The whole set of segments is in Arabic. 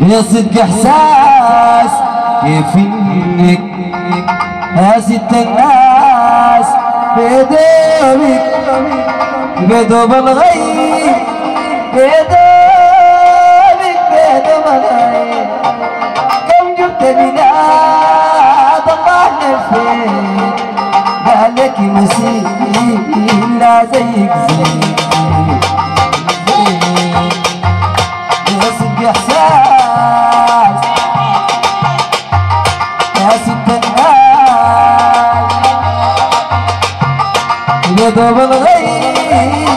يا صدق احساس كيف انك يا ست الناس بيدوبك بيدوب الغيب بيدوبك بيدوب الغيب كم جبت بلاد الله نفيك قالك مسيح لا زيك زيك يا صدق احساس يا ست الناس بيدوب الغيب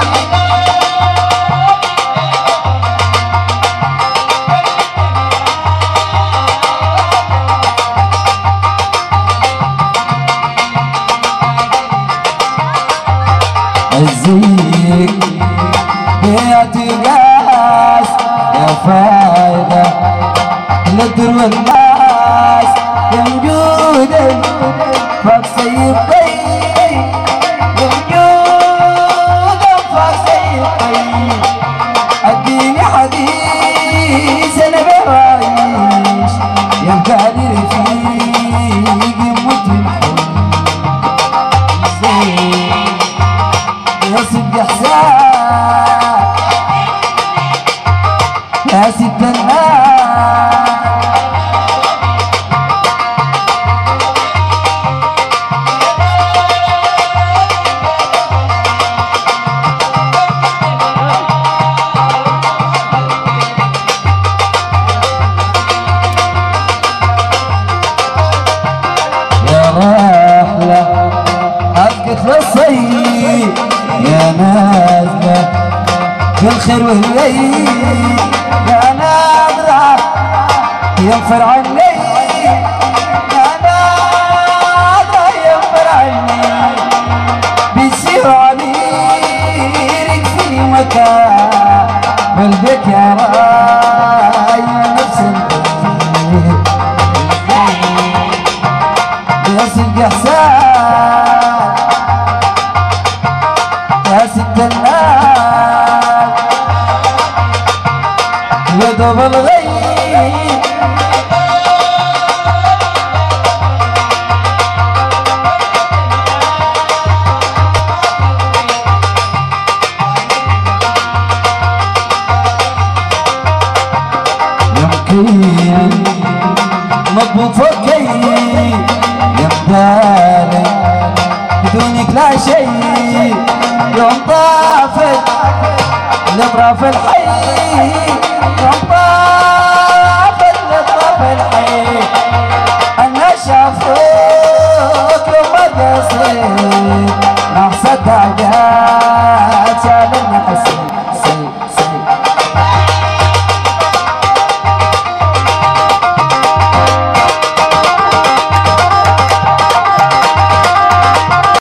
الزيك يا تقاس يا فايدة للدر والناس يا وجودك فوق سيفي يا وجودك فوق سيفي اديني حديث انا بعيش يا قادر فيك يموت الحب يا صدق احساس يا ست الناس يا رحلة أبقت للصيف يا نازلة في الخير والليل يا ناظرة ينفر عني يا ناظرة ينفر عني بيصير عبيرك في مكان قلبك يا راي نفس البيت يا صدق احساس يا ست الناس يدوب الغيب يمكن مضبوط فوقي يا مداري بدونك لا شيء يوم طافت الابرة في الحي